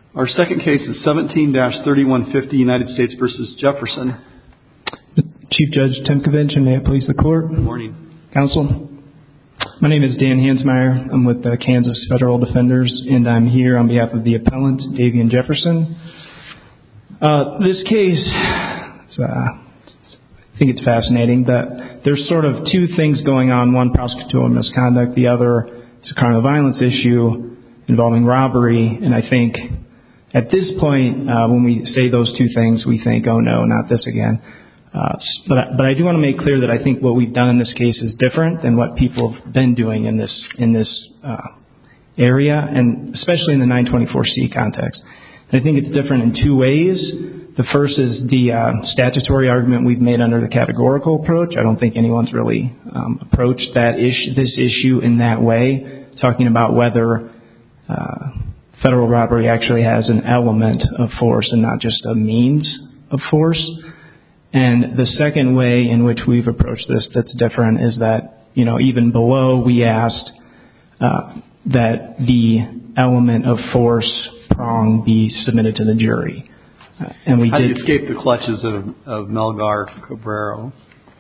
Our second case is 17-3150 United States v. Jefferson. Chief Judge Timkovich, and may it please the Court. Good morning. Counsel. My name is Dan Hansmeyer. I'm with the Kansas Federal Defenders, and I'm here on behalf of the appellant, Davian Jefferson. This case, I think it's fascinating that there's sort of two things going on. One, prosecutorial misconduct. The other is a crime of violence issue involving robbery. And I think at this point, when we say those two things, we think, oh no, not this again. But I do want to make clear that I think what we've done in this case is different than what people have been doing in this area, and especially in the 924C context. And I think it's different in two ways. The first is the statutory argument we've made under the categorical approach. I don't think anyone's really approached this issue in that way, talking about whether federal robbery actually has an element of force and not just a means of force. And the second way in which we've approached this that's different is that, even below we asked that the element of force prong be submitted to the jury. And we How did. do you escape the clutches of Melgar Cabrera?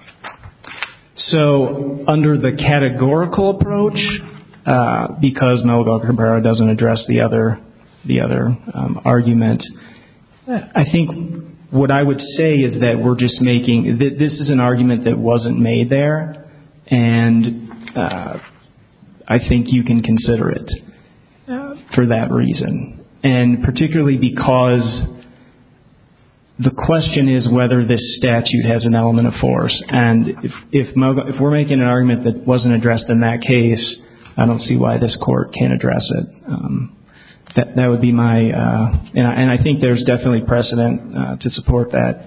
So under the categorical approach, because Melgar Cabrera doesn't address the other argument, I think what I would say is that we're just making this is an argument that wasn't made there, and I think you can consider it for that reason, and particularly because the question is whether this statute has an element of force. And if we're making an argument that wasn't addressed in that case, I don't see why this court can't address it. That would be my, and I think there's definitely precedent to support that.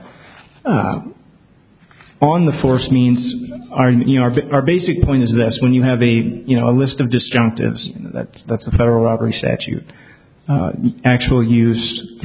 On the force means, our basic point is this: when you have a list of disjunctives, that's the federal robbery statute, actual use,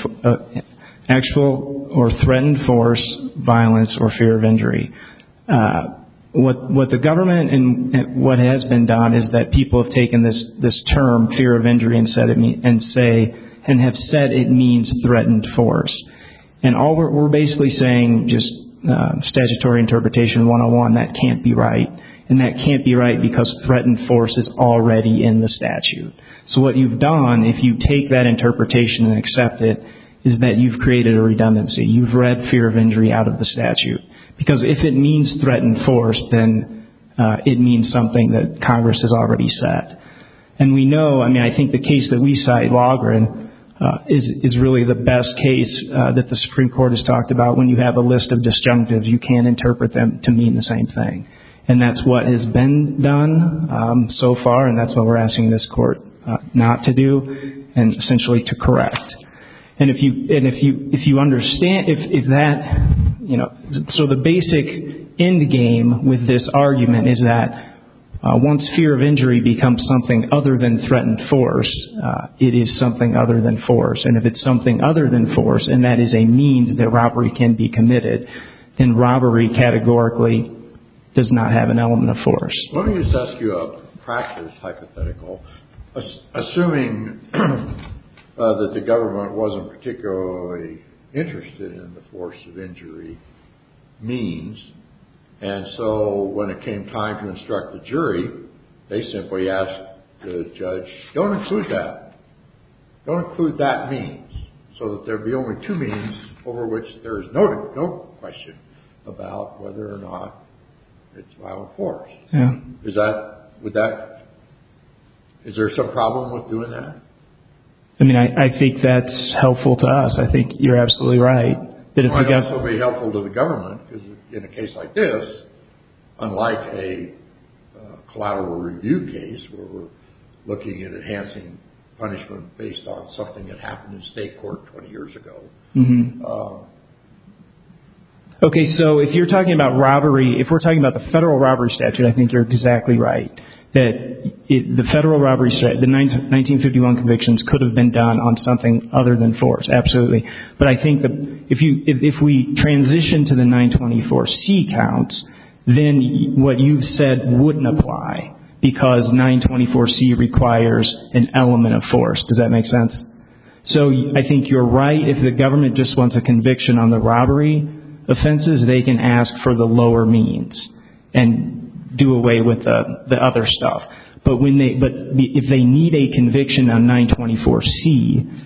actual or threatened force, violence, or fear of injury. What the government and what has been done is that people have taken this term fear of injury and said have said it means threatened force. And all we're basically saying, just statutory interpretation 101, that can't be right. And that can't be right because threatened force is already in the statute. So what you've done, if you take that interpretation and accept it, is that you've created a redundancy. You've read fear of injury out of the statute. Because if it means threatened force, then it means something that Congress has already said. And we know, I think the case that we cite, Logren, is really the best case that the Supreme Court has talked about. When you have a list of disjunctives, you can't interpret them to mean the same thing. And that's what has been done so far, and that's what we're asking this court not to do, and essentially to correct. And if you understand, if that, so the basic end game with this argument is that once fear of injury becomes something other than threatened force, it is something other than force. And if it's something other than force, and that is a means that robbery can be committed, then robbery categorically does not have an element of force. Let me just ask you a practice hypothetical. Assuming that the government wasn't particularly interested in the force of injury means, and so when it came time to instruct the jury, they simply asked the judge, don't include that. Don't include that means, so that there be only two means over which there is no question about whether or not it's violent force. Yeah. Is there some problem with doing that? I think that's helpful to us. I think you're absolutely right. It might also be helpful to the government, because in a case like this, unlike a collateral review case where we're looking at enhancing punishment based on something that happened in state court 20 years ago. Mm-hmm. Okay, so if you're talking about robbery, if we're talking about the federal robbery statute, I think you're exactly right. That the federal robbery statute, the 1951 convictions could have been done on something other than force, absolutely. But I think that if we transition to the 924C counts, then what you've said wouldn't apply, because 924C requires an element of force. Does that make sense? So I think you're right. If the government just wants a conviction on the robbery offenses, they can ask for the lower means and do away with the other stuff. But if they need a conviction on 924C,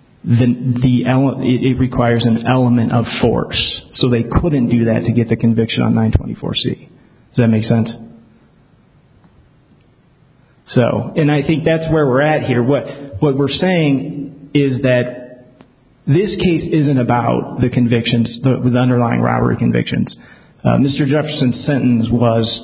it requires an element of force. So they couldn't do that to get the conviction on 924C. Does that make sense? So, and I think that's where we're at here. What we're saying is that this case isn't about the convictions, the underlying robbery convictions. Mr. Jefferson's sentence was,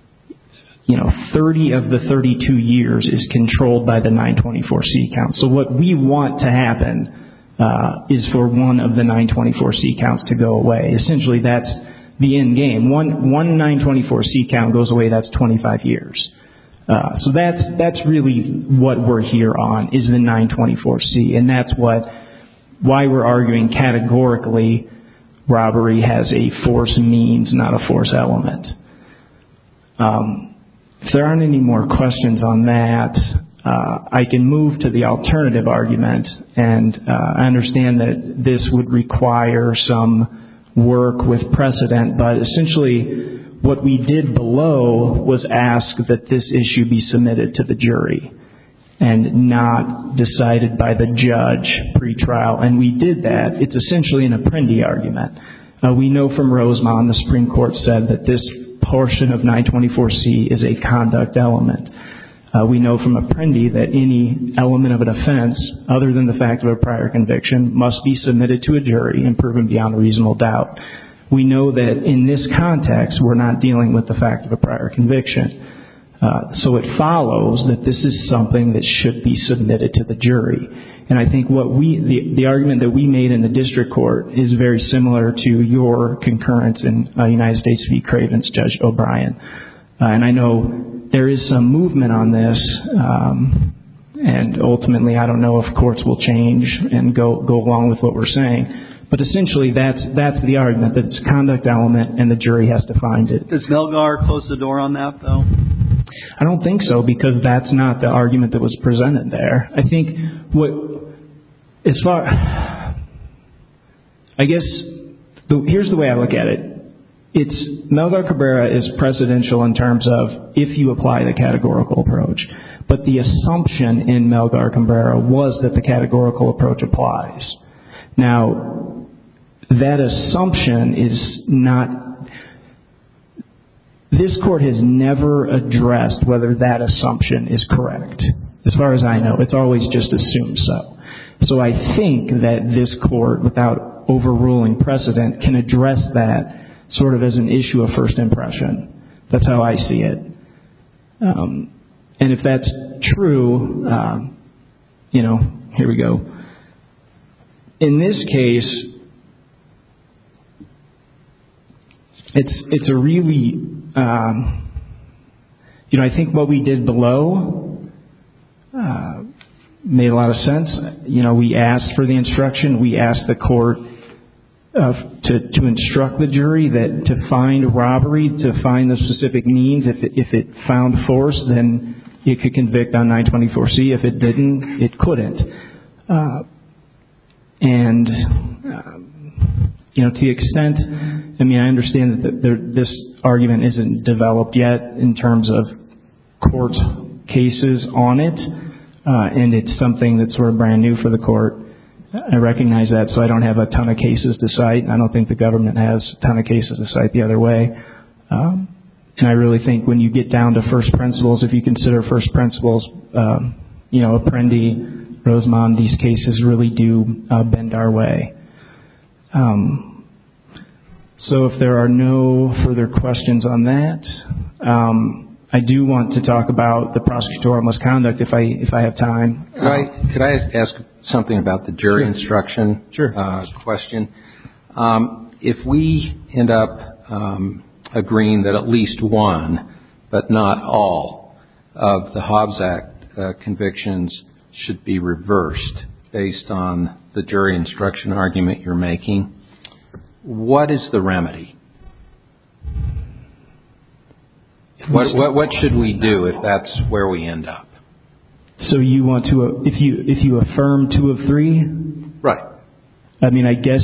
30 of the 32 years is controlled by the 924C count. So what we want to happen is for one of the 924C counts to go away. Essentially, that's the end game. One 924C count goes away, that's 25 years. So that's really what we're here on, is the 924C. And that's why we're arguing categorically robbery has a force means, not a force element. If there aren't any more questions on that, I can move to the alternative argument. And I understand that this would require some work with precedent, but essentially what we did below was ask that this issue be submitted to the jury and not decided by the judge pre-trial. And we did that. It's essentially an Apprendi argument. We know from Rosemont, the Supreme Court said that this portion of 924C is a conduct element. We know from Apprendi that any element of an offense, other than the fact of a prior conviction, must be submitted to a jury and proven beyond a reasonable doubt. We know that in this context, we're not dealing with the fact of a prior conviction. So it follows that this is something that should be submitted to the jury. And I think the argument that we made in the district court is very similar to your concurrence in United States v. Cravens, Judge O'Brien. And I know there is some movement on this, and ultimately I don't know if courts will change and go along with what we're saying. But essentially that's the argument, that it's a conduct element and the jury has to find it. Does Melgar close the door on that, though? I don't think so, because that's not the argument that was presented there. I think here's the way I look at it. Melgar Cabrera is precedential in terms of if you apply the categorical approach. But the assumption in Melgar Cabrera was that the categorical approach applies. Now, that assumption is not... This court has never addressed whether that assumption is correct. As far as I know, it's always just assumed so. So I think that this court, without overruling precedent, can address that sort of as an issue of first impression. That's how I see it. And if that's true, here we go. In this case, it's a really, I think what we did below made a lot of sense. We asked for the instruction. We asked the court to instruct the jury that to find robbery, to find the specific means. If it found force, then it could convict on 924C. If it didn't, it couldn't. To the extent, I understand that this argument isn't developed yet in terms of court cases on it, and it's something that's sort of brand new for the court. I recognize that, so I don't have a ton of cases to cite, and I don't think the government has a ton of cases to cite the other way. And I really think when you get down to first principles, if you consider first principles, Apprendi, Rosemont, these cases really do bend our way. So if there are no further questions on that, I do want to talk about the prosecutorial misconduct if I have time. Could I ask something about the jury instruction question? If we end up agreeing that at least one, but not all, of the Hobbs Act convictions should be reversed based on the jury instruction argument you're making, what is the remedy? What should we do if that's where we end up? So you want to, if you affirm 2 of 3? Right. I mean, I guess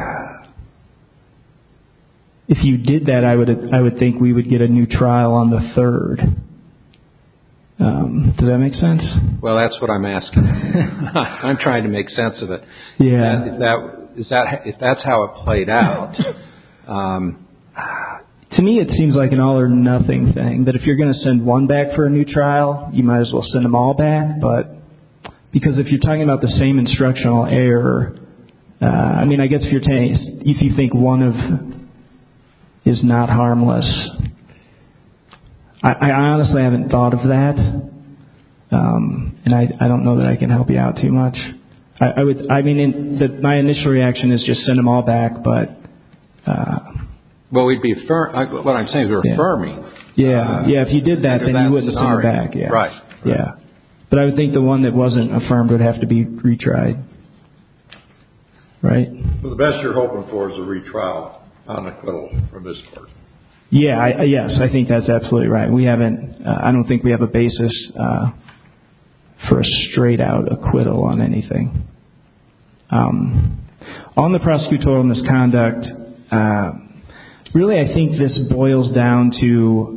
if you did that, I would think we would get a new trial on the 3rd. Does that make sense? Well, that's what I'm asking. I'm trying to make sense of it. Yeah. If that's how it played out. To me, it seems like an all or nothing thing. That if you're going to send one back for a new trial, you might as well send them all back. But because if you're talking about the same instructional error, I mean, I guess if you think one of is not harmless, I honestly haven't thought of that, and I don't know that I can help you out too much. My initial reaction is just send them all back, but. Well, we'd be what I'm saying is we're affirming. Yeah, if you did that, then you wouldn't send it back. Yeah. Right. Yeah. But I would think the one that wasn't affirmed would have to be retried. Right? So the best you're hoping for is a retrial on acquittal from this court. Yeah, yes, I think that's absolutely right. We haven't, I don't think we have a basis for a straight-out acquittal on anything. On the prosecutorial misconduct, really, I think this boils down to,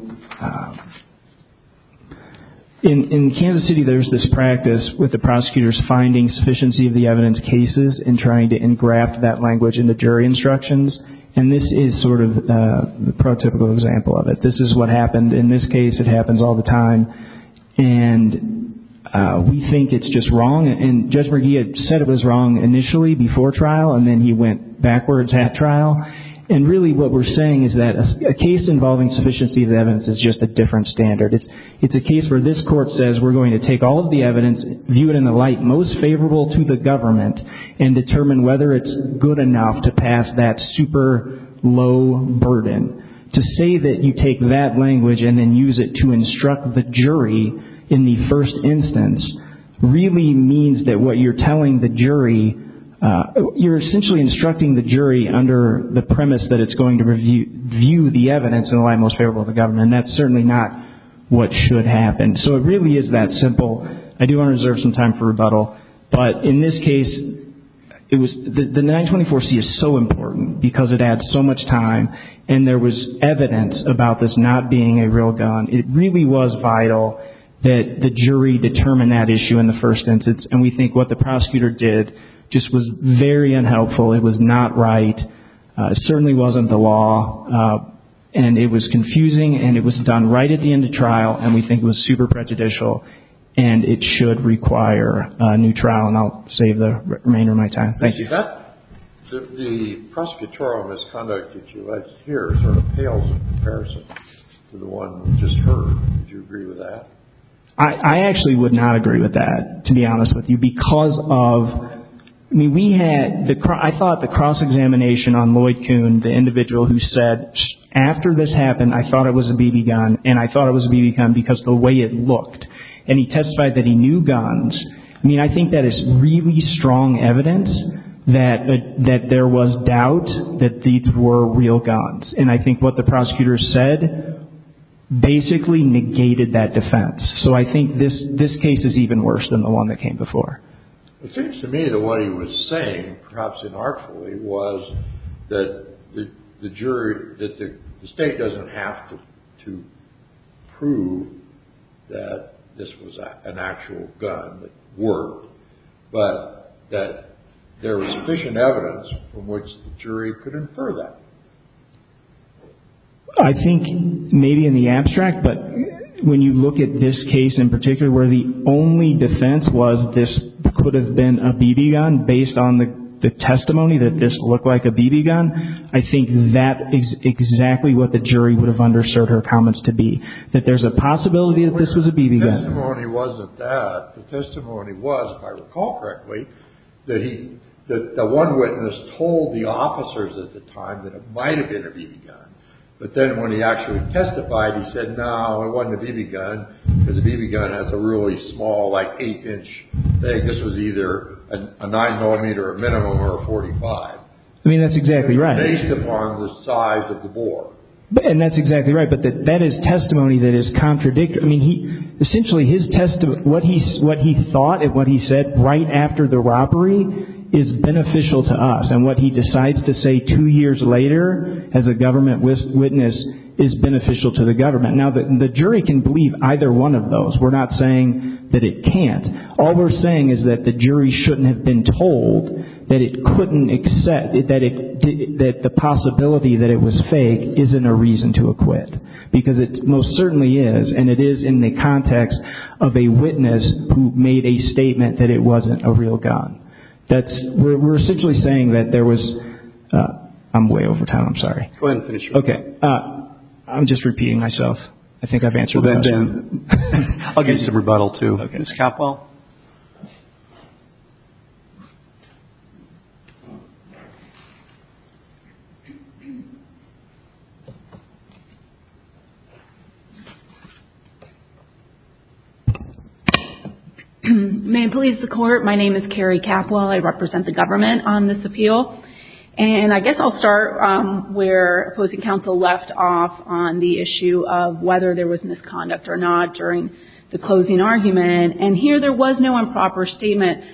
in Kansas City, there's this practice with the prosecutors finding sufficiency of the evidence cases and trying to engraft that language into jury instructions. And this is sort of the prototypical example of it. This is what happened in this case. It happens all the time. And we think it's just wrong. And Judge McGee had said it was wrong initially before trial, and then he went backwards at trial. And really what we're saying is that a case involving sufficiency of the evidence is just a different standard. It's a case where this court says we're going to take all of the evidence, view it in the light most favorable to the government, and determine whether it's good enough to pass that super low burden. To say that you take that language and then use it to instruct the jury in the first instance really means that what you're telling the jury, you're essentially instructing the jury under the premise that it's going to view the evidence in the light most favorable to the government, and that's certainly not what should happen. So it really is that simple. I do want to reserve some time for rebuttal, but in this case, it was the 924C is so important because it adds so much time, and there was evidence about this not being a real gun. It really was vital that the jury determine that issue in the first instance, and we think what the prosecutor did just was very unhelpful. It was not right. It certainly wasn't the law. And it was confusing, and it was done right at the end of trial, and we think it was super prejudicial, and it should require a new trial, and I'll save the remainder of my time. Thank you. The prosecutorial misconduct that you alleged here sort of pales in comparison to the one we just heard. Would you agree with that? I actually would not agree with that, to be honest with you, because of... I mean, I thought the cross-examination on Lloyd Kuhn, the individual who said, after this happened, I thought it was a BB gun, and I thought it was a BB gun because of the way it looked. And he testified that he knew guns. I mean, I think that is really strong evidence that there was doubt that these were real guns. And I think what the prosecutor said basically negated that defense. So I think this case is even worse than the one that came before. It seems to me that what he was saying, perhaps inartfully, was that the jury, that the state doesn't have to prove that this was an actual gun that worked, but that there was sufficient evidence from which the jury could infer that. I think maybe in the abstract, but when you look at this case in particular, where the only defense was this could have been a BB gun based on the testimony that this looked like a BB gun, I think that is exactly what the jury would have understood her comments to be, that there's a possibility that this was a BB gun. The testimony wasn't that. The testimony was, if I recall correctly, that the one witness told the officers at the time that it might have been a BB gun. But then when he actually testified, he said, no, it wasn't a BB gun, because a BB gun has a really small, like 8-inch thing. This was either a 9mm, a minimum, or a .45. I mean, that's exactly right. Based upon the size of the bore. And that's exactly right. But that is testimony that is contradictory. I mean, essentially his what he thought and what he said right after the robbery is beneficial to us, and what he decides to say 2 years later as a government witness is beneficial to the government. Now, the jury can believe either one of those. We're not saying that it can't. All we're saying is that the jury shouldn't have been told that it couldn't accept that the possibility that it was fake isn't a reason to acquit, because it most certainly is, and it is in the context of a witness who made a statement that it wasn't a real gun. We're essentially saying that there was. I'm way over time. I'm sorry. Go ahead and finish. Okay. I'm just repeating myself. I think I've answered the question. I'll give you some rebuttal too. Okay. Ms. Capwell. May it please the Court, my name is Carrie Capwell. I represent the government on this appeal. And I guess I'll start where opposing counsel left off on the issue of whether there was misconduct or not during the closing argument. And here there was no improper statement.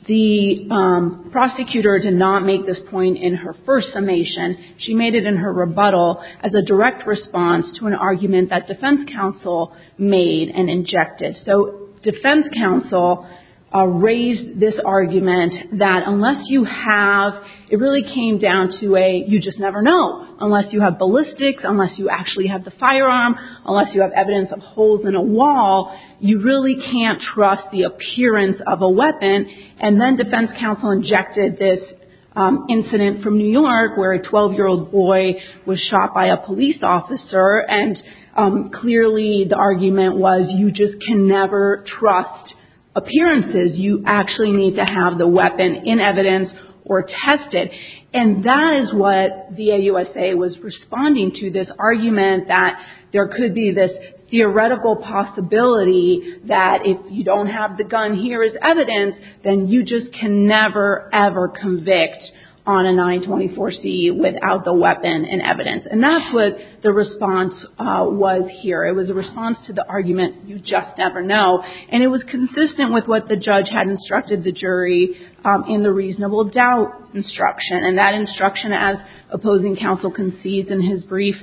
The prosecutor did not make this point in her first summation. She made it in her rebuttal as a direct response to an argument that defense counsel made and injected. So defense counsel raised this argument that unless you have, it really came down to you just never know. Unless you have ballistics, unless you actually have the firearm, unless you have evidence of holes in a wall, you really can't trust the appearance of a weapon. And then defense counsel injected this incident from New York where a 12-year-old boy was shot by a police officer, and clearly the argument was you just can never trust appearances. You actually need to have the weapon in evidence or tested. And that is what the AUSA was responding to, this argument that there could be this theoretical possibility that if you don't have the gun here as evidence, then you just can never, ever convict on a 924C without the weapon and evidence. And that's what the response was here. It was a response to the argument, you just never know. And it was consistent with what the judge had instructed the jury in the reasonable doubt instruction. And that instruction, as opposing counsel concedes in his brief,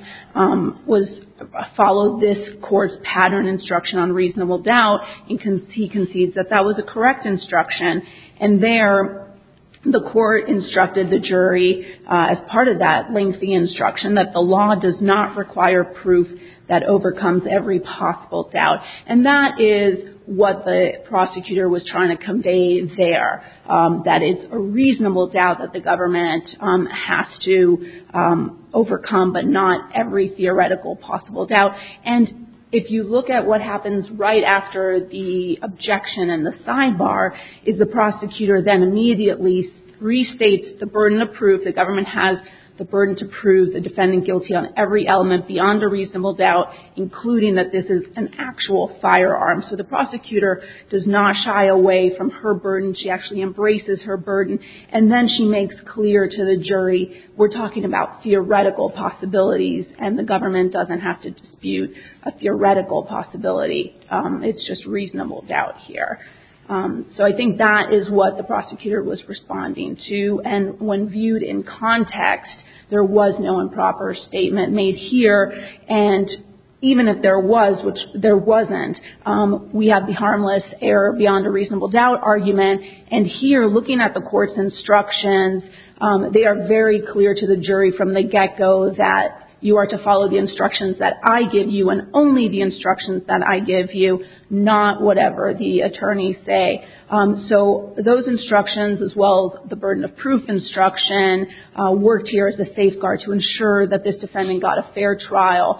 followed this court's pattern instruction on reasonable doubt. He concedes that that was a correct instruction. And there, the court instructed the jury, as part of that lengthy instruction, that the law does not require proof that overcomes every possible doubt. And that is what the prosecutor was trying to convey there, that it's a reasonable doubt that the government has to overcome, but not every theoretical possible doubt. And if you look at what happens right after the objection and the sidebar, is the prosecutor then immediately restates the burden of proof. The government has the burden to prove the defendant guilty on every element beyond a reasonable doubt, including that this is an actual firearm. So the prosecutor does not shy away from her burden. She actually embraces her burden. And then she makes clear to the jury, we're talking about theoretical possibilities, and the government doesn't have to dispute a theoretical possibility. It's just reasonable doubt here. So I think that is what the prosecutor was responding to. And when viewed in context, there was no improper statement made here. And even if there was, which there wasn't, we have the harmless error beyond a reasonable doubt argument. And here, looking at the court's instructions, they are very clear to the jury from the get-go that you are to follow the instructions that I give you, and only the instructions that I give you, not whatever the attorneys say. So those instructions, as well as the burden of proof instruction, worked here as a safeguard to ensure that this defendant got a fair trial.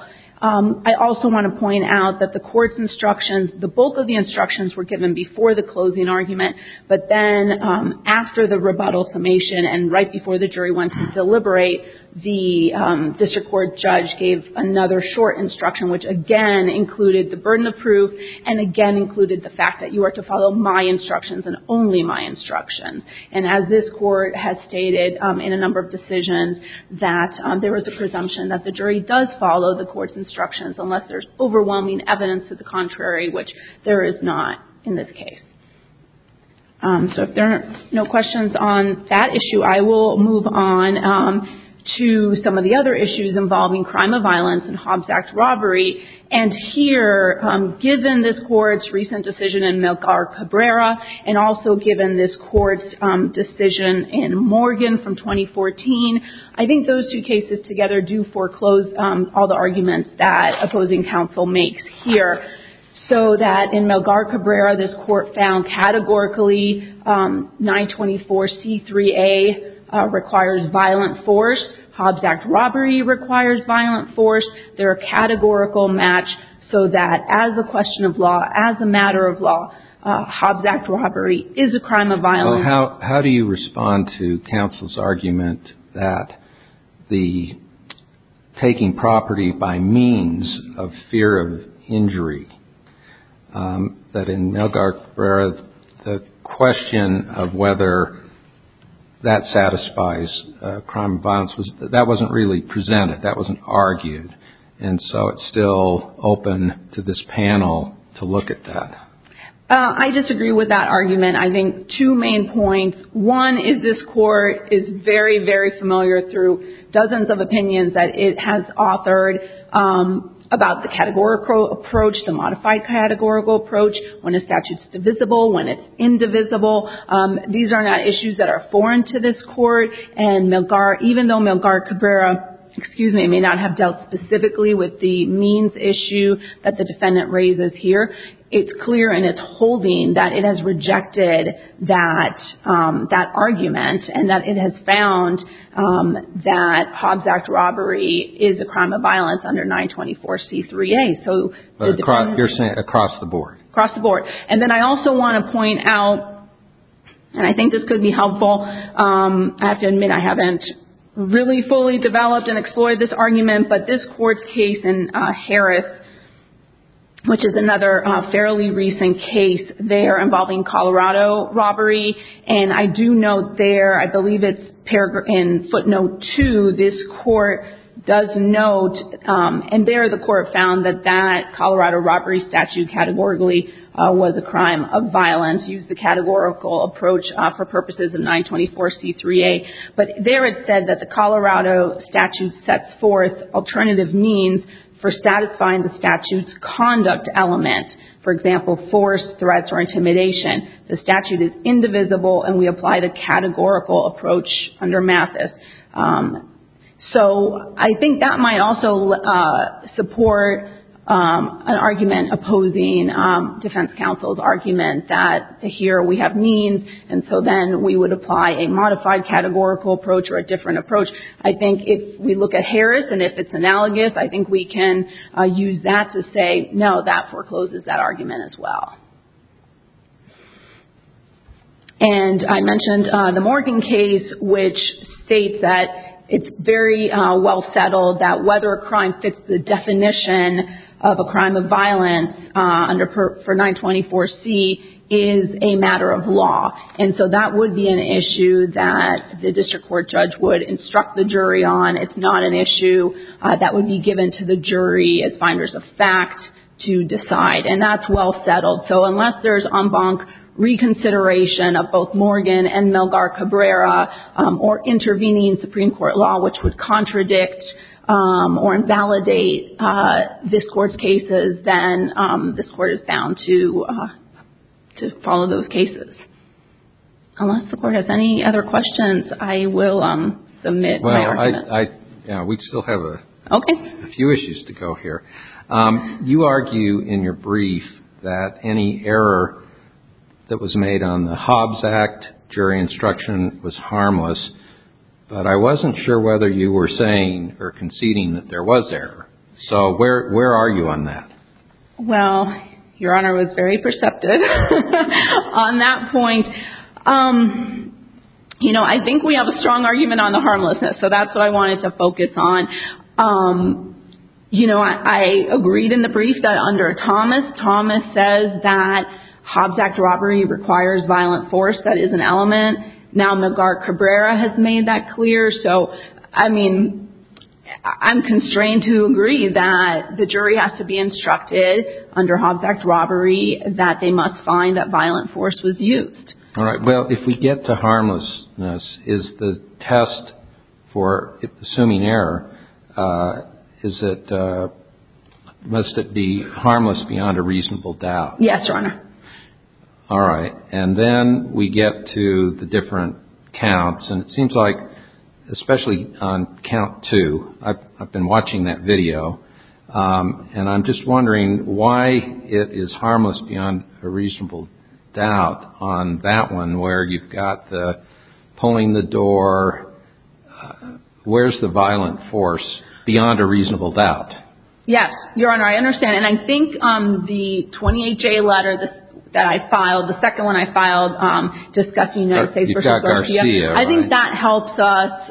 I also want to point out that the court's instructions, the bulk of the instructions were given before the closing argument, but then after the rebuttal summation and right before the jury went to deliberate, the district court judge gave another short instruction, which again included the burden of proof and again included the fact that you are to follow my instructions and only my instructions. And as this court has stated in a number of decisions, that there was a presumption that the jury does follow the court's instructions unless there's overwhelming evidence to the contrary, which there is not in this case. So if there are no questions on that issue, I will move on to some of the other issues involving crime of violence and Hobbs Act robbery. And here, given this court's recent decision in Melgar Cabrera and also given this court's decision in Morgan from 2014, I think those two cases together do foreclose all the arguments that opposing counsel makes here. So that in Melgar Cabrera, this court found categorically 924C3A requires violent force. Hobbs Act robbery requires violent force. They're a categorical match so that as a question of law, as a matter of law, Hobbs Act robbery is a crime of violence. Well, how do you respond to counsel's argument that the taking property by means of fear of injury, that in Melgar Cabrera, the question of whether that satisfies crime of violence that wasn't really presented, that wasn't argued, and so it's still open to this panel to look at that? I disagree with that argument. I think two main points. One is this court is very, very familiar through dozens of opinions that it has authored about the categorical approach, the modified categorical approach, when a statute's divisible, when it's indivisible. These are not issues that are foreign to this court. And Melgar, even though Melgar Cabrera, may not have dealt specifically with the means issue that the defendant raises here, it's clear in its holding that it has rejected that argument and that it has found that Hobbs Act robbery is a crime of violence under 924C3A. So you're saying across the board? Across the board. And then I also want to point out, and I think this could be helpful, I have to admit I haven't really fully developed and explored this argument, but this court's case in Harris, which is another fairly recent case there involving Colorado robbery. And I do note there, I believe it's in footnote 2, this court does note, and there the court found that Colorado robbery statute categorically was a crime of violence, used the categorical approach for purposes of 924C3A. But there it said that the Colorado statute sets forth alternative means for satisfying the statute's conduct element. For example, force, threats, or intimidation. The statute is indivisible, and we apply the categorical approach under Mathis. So I think that might also support an argument opposing defense counsel's argument that here we have means, and so then we would apply a modified categorical approach or a different approach. I think if we look at Harris and if it's analogous, I think we can use that to say, no, that forecloses that argument as well. And I mentioned the Morgan case, which states that it's very well settled that whether a crime fits the definition of a crime of violence for 924C is a matter of law. And so that would be an issue that the district court judge would instruct the jury on. It's not an issue that would be given to the jury as finders of fact to decide. And that's well settled. So unless there's en banc reconsideration of both Morgan and Melgar Cabrera or intervening Supreme Court law which would contradict or invalidate this court's cases, then this court is bound to follow those cases. Unless the court has any other questions, I will submit my argument. We still have a few issues to go here. You argue in your brief that any error that was made on the Hobbs Act jury instruction was harmless, but I wasn't sure whether you were saying or conceding that there was error So where are you on that? Well, Your Honor was very perceptive on that point. I think we have a strong argument on the harmlessness, so that's what I wanted to focus on. I agreed in the brief that under Thomas says that Hobbs Act robbery requires violent force. That is an element. Now Melgar-Cabrera has made that clear. So, I'm constrained to agree that the jury has to be instructed under Hobbs Act robbery that they must find that violent force was used. All right. Well, if we get to harmlessness, is the test for assuming error, must it be harmless beyond a reasonable doubt? Yes, Your Honor. All right. And then we get to the different counts, and it seems like, especially on count 2, I've been watching that video, and I'm just wondering why it is harmless beyond a reasonable doubt on that one, where you've got the pulling the door. Where's the violent force beyond a reasonable doubt? Yes, Your Honor, I understand. And I think the 28J letter that I filed, the second one I filed discussing United States versus Garcia, right? I think that helps us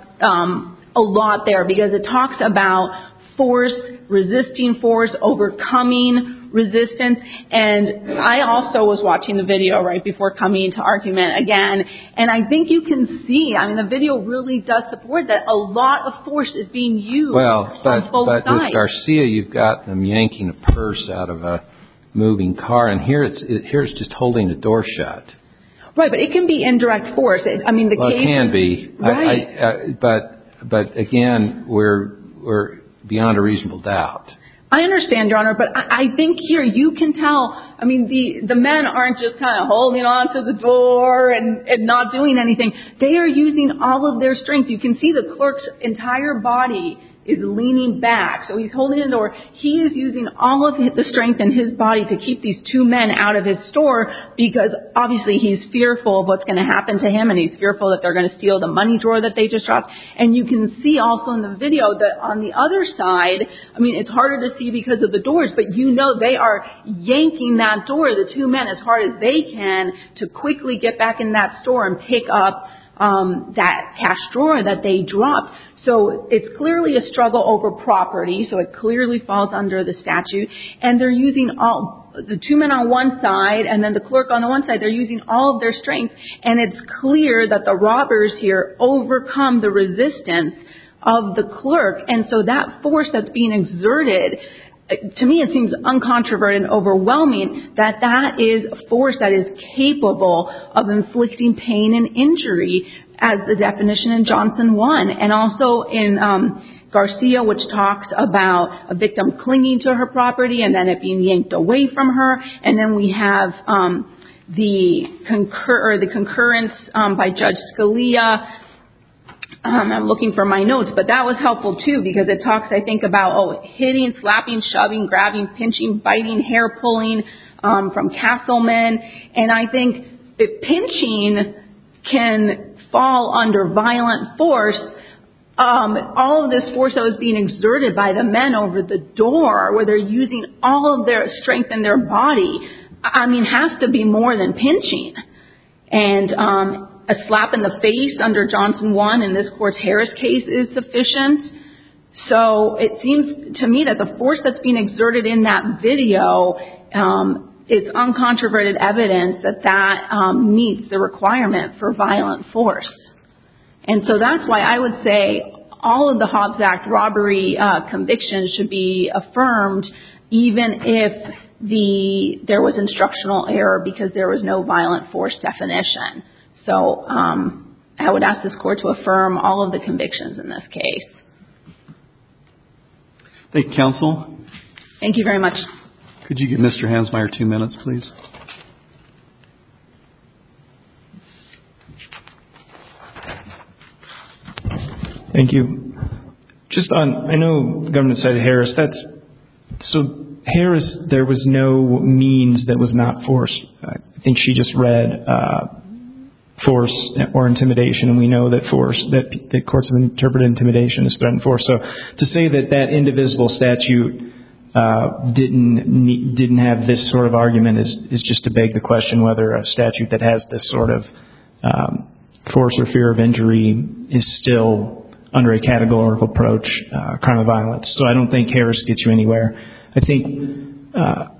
a lot there, because it talks about force, resisting force, overcoming resistance. And I also was watching the video right before coming into argument again, and I think you can see, the video really does support that a lot of force is being used on both sides. But with Garcia, you've got them yanking a purse out of a moving car, and here it's just holding the door shut. Right, but it can be indirect force. It can be. Right. But again, we're beyond a reasonable doubt. I understand, Your Honor, but I think here you can tell, the men aren't just kind of holding on to the door and not doing anything. They are using all of their strength. You can see the clerk's entire body is leaning back. So he's holding the door. He is using all of the strength in his body to keep these two men out of his store, because obviously he's fearful of what's going to happen to him, and he's fearful that they're going to steal the money drawer that they just dropped. And you can see also in the video that on the other side, it's harder to see because of the doors, but they are yanking that door, the two men, as hard as they can to quickly get back in that store and pick up that cash drawer that they dropped. So it's clearly a struggle over property, so it clearly falls under the statute. And they're using the two men on one side and then the clerk on the one side, they're using all of their strength. And it's clear that the robbers here overcome the resistance of the clerk. And so that force that's being exerted, to me it seems uncontroverted and overwhelming that is a force that is capable of inflicting pain and injury, as the definition in Johnson 1, and also in Garcia, which talks about a victim clinging to her property and then it being yanked away from her. And then we have the concurrence by Judge Scalia. I'm looking for my notes, but that was helpful too, because it talks, I think, about hitting, slapping, shoving, grabbing, pinching, biting, hair pulling from Castleman. And I think if pinching can fall under violent force, all of this force that was being exerted by the men over the door, where they're using all of their strength in their body, has to be more than pinching. And a slap in the face under Johnson 1 in this court's Harris case is sufficient. So it seems to me that the force that's being exerted in that video, it's uncontroverted evidence that meets the requirement for violent force. And so that's why I would say all of the Hobbs Act robbery convictions should be affirmed, even if there was instructional error, because there was no violent force definition. So I would ask this court to affirm all of the convictions in this case. Thank you, counsel. Thank you very much. Could you give Mr. Hansmeier 2 minutes, please? Thank you. I know the government cited Harris. Harris, there was no means that was not force. I think she just read force or intimidation, and we know that that courts have interpreted intimidation as threatened force. So to say that indivisible statute didn't have this sort of argument is just to beg the question whether a statute that has this sort of force or fear of injury is still, under a categorical approach, crime of violence. So I don't think Harris gets you anywhere. I think,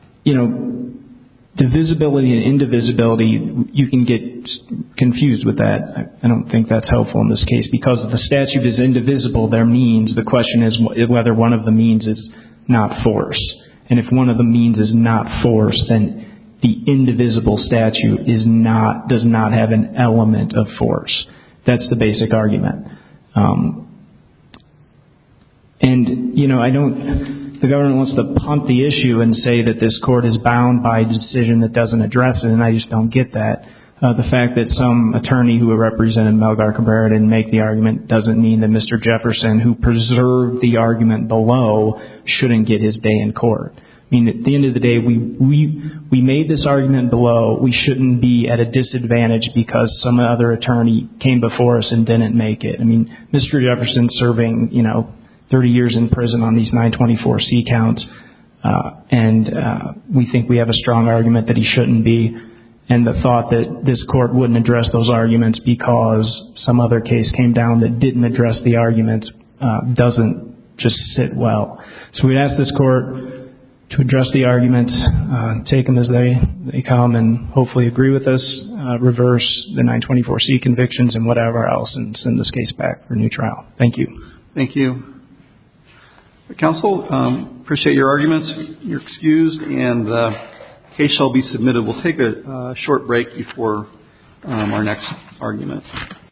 divisibility and indivisibility, you can get confused with that. I don't think that's helpful in this case. Because if the statute is indivisible, their means, the question is whether one of the means is not force. And if one of the means is not force, then the indivisible statute does not have an element of force. That's the basic argument. The government wants to punt the issue and say that this court is bound by a decision that doesn't address it, and I just don't get that. The fact that some attorney who represented Melgar Cabrera didn't make the argument doesn't mean that Mr. Jefferson, who preserved the argument below, shouldn't get his day in court. I mean, at the end of the day, we made this argument below. We shouldn't be at a disadvantage because some other attorney came before us and didn't make it. I mean, Mr. Jefferson serving, 30 years in prison on these 924C counts, and we think we have a strong argument that he shouldn't be. And the thought that this court wouldn't address those arguments because some other case came down that didn't address the arguments doesn't just sit well. So we'd ask this court to address the arguments, take them as they come, and hopefully agree with us, reverse the 924C convictions and whatever else, and send this case back for a new trial. Thank you. Thank you. Counsel, appreciate your arguments. You're excused, and the case shall be submitted. We'll take a short break before our next argument.